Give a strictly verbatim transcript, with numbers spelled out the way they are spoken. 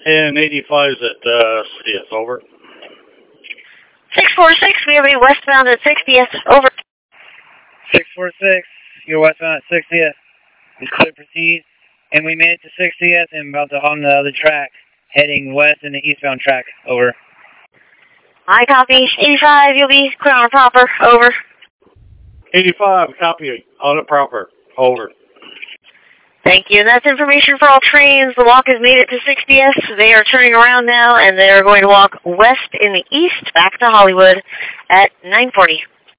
And eighty-five is at uh, sixtieth, over. six four six, we are westbound at sixtieth, over. six four six, you're westbound at sixtieth. It's clear to proceed. And we made it to sixtieth and about to on the other track, heading west in the eastbound track, over. I copy. eighty-five, you'll be clear on a proper, over. eighty-five, copy, on a proper, over. Thank you. And that's information for all trains. The walk has made it to sixtieth. They are turning around now, and they are going to walk west in the east back to Hollywood at nine forty.